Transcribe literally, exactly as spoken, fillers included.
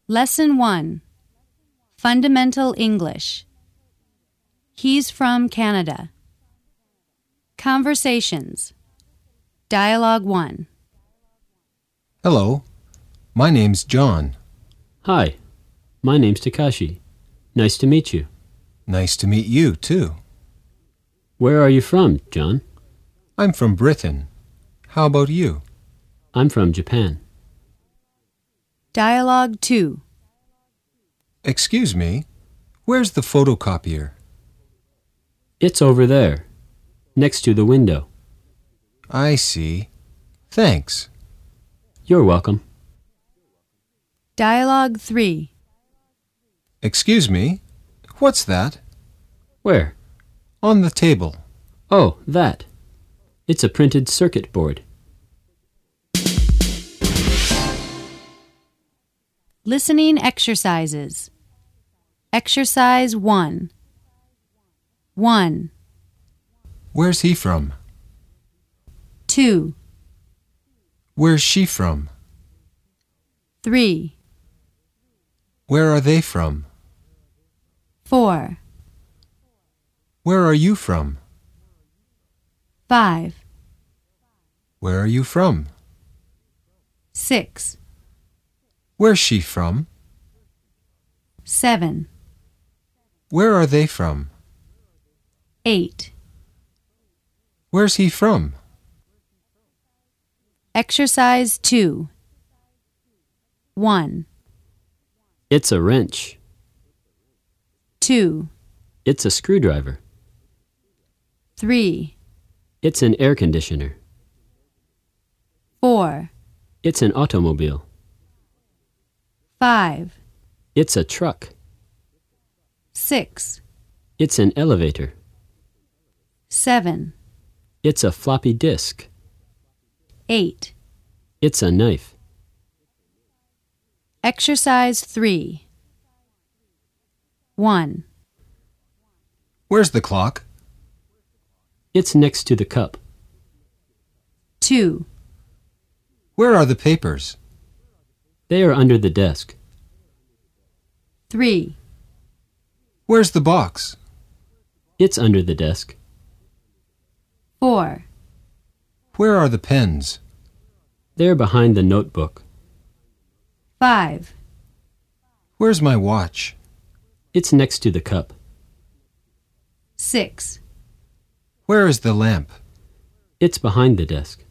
Lesson one. Fundamental English. He's from Canada. Conversations. Dialogue one. Hello, my name's John. Hi, my name's Takashi. Nice to meet you. Nice to meet you, too. Where are you from, John? I'm from Britain. How about you? I'm from Japan. Dialogue two. Excuse me, where's the photocopier? It's over there, next to the window. I see. Thanks. You're welcome. Dialogue three. Excuse me, what's that? Where? On the table. Oh, that. It's a printed circuit board. Listening exercises. Exercise one. one. Where's he from? two. Where's she from? three. Where are they from? four. Where are you from? five. Where are you from? six. Where's she from? seven. Where are they from? eight. Where's he from? Exercise two. one. It's a wrench. two. It's a screwdriver. three. It's an air conditioner. four. It's an automobile. five. It's a truck. six. It's an elevator. seven. It's a floppy disk. eight. It's a knife. Exercise three. one. Where's the clock? It's next to the cup. two. Where are the papers? They are under the desk. three. Where's the box? It's under the desk. four. Where are the pens? They're behind the notebook. five. Where's my watch? It's next to the cup. six. Where is the lamp? It's behind the desk.